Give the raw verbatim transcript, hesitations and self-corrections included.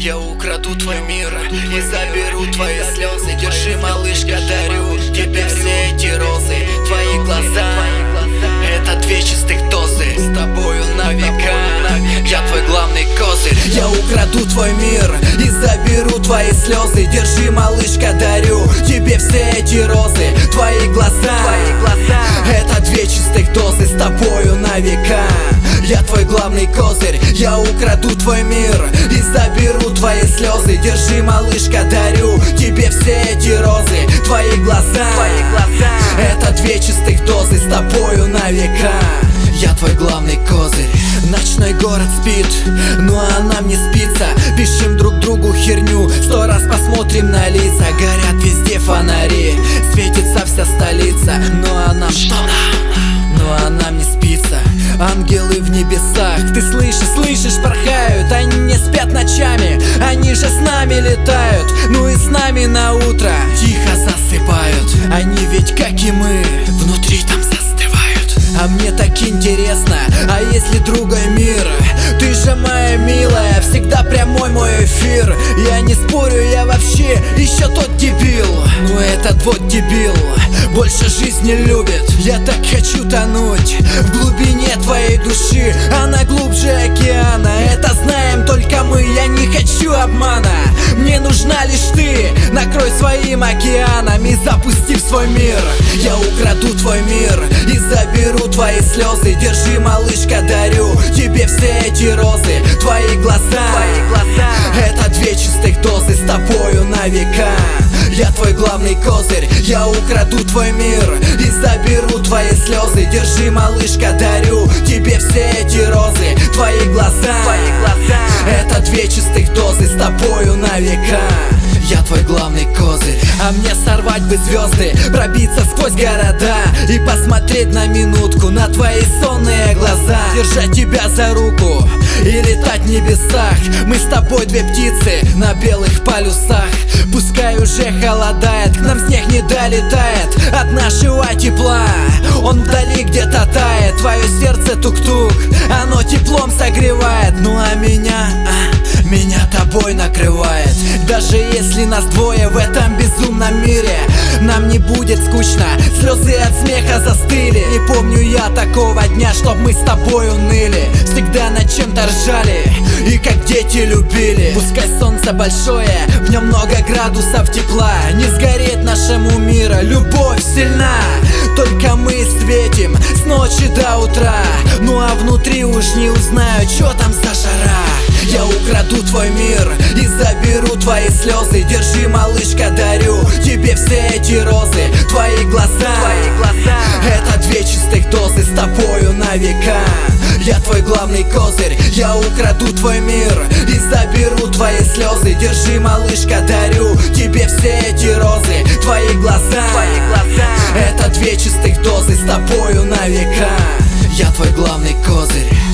Я украду твой мир и заберу твои слезы. Держи, малышка, дарю тебе все эти розы. Твои глаза — это две чистых дозы. С тобою на века я твой главный козырь. Я украду твой мир и заберу твои слезы. Держи, малышка, дарю тебе все эти розы. Твои глаза, твои глаза — это две чистых дозы. С тобою на века я твой главный козырь. Я украду твой мир и заберу твои слезы. Держи, малышка, дарю тебе все эти розы. Твои глаза, твои глаза — это две чистых дозы. С тобою на века я твой главный козырь. Ночной город спит, ну а нам не спится. Пишем друг другу херню, сто раз посмотрим на лица. Горят везде фонари, светится вся столица. Ну а нам что нам? Ну а нам не спится. Ангелы в небесах, ты слышишь, слышишь, порхают. Они не спят ночами, они же с нами летают. Ну и с нами на утро тихо засыпают. Они ведь, как и мы, внутри там застывают. А мне так интересно, а если другой мир? Ты же моя милая, всегда прямой мой эфир. Я не спорю, я вообще еще тот дебил. Но этот вот дебил больше жизни любит. Я так хочу тонуть в глубине твоей души. Она глубже океана, это знаем только мы. Я не хочу обмана, мне нужна лишь ты. Накрой своим океаном и запусти в свой мир. Я украду твой мир и заберу твои слезы. Держи, малышка, дарю тебе все эти розы. Твои глаза, твои глаза — это две чистых дозы. С тобою на века я твой главный козырь. Я украду твой мир и заберу твои слезы. Держи, малышка, дарю тебе все эти розы. Твои глаза, твои глаза — это две чистых дозы. С тобою на века я твой главный козырь. А мне сорвать бы звезды, пробиться сквозь города и посмотреть на минутку на твои сонные глаза. Держать тебя за руку и летать в небесах. Мы с тобой две птицы на белых полюсах. Пускай уже холодает, к нам снег не долетает от нашего тепла. Он вдали где-то тает. Твое сердце тук-тук, оно теплом согревает. Ну а меня, а, меня тобой накрывает. Даже если нас двое в этом безумном мире, нам не будет скучно, слезы от смеха застыли. Не помню я такого дня, чтоб мы с тобой уныли. Всегда над чем-то ржали и как дети любили. Пускай солнце большое, в нем много градусов тепла. Не сгореть нашему миру, любовь сильна. Только мы светим с ночи до утра. Ну а внутри уж не узнаю, чё там за жара. Я украду твой мир и заберу твои слезы. Держи, малышка, дарю тебе все эти розы. Твои глаза, твои глаза — это две чистых дозы. С тобою на века я твой главный козырь. Я украду твой мир и заберу твои слезы. Держи, малышка, дарю тебе все эти розы. Твои глаза, твои глаза — это две чистых дозы. С тобою на века я твой главный козырь.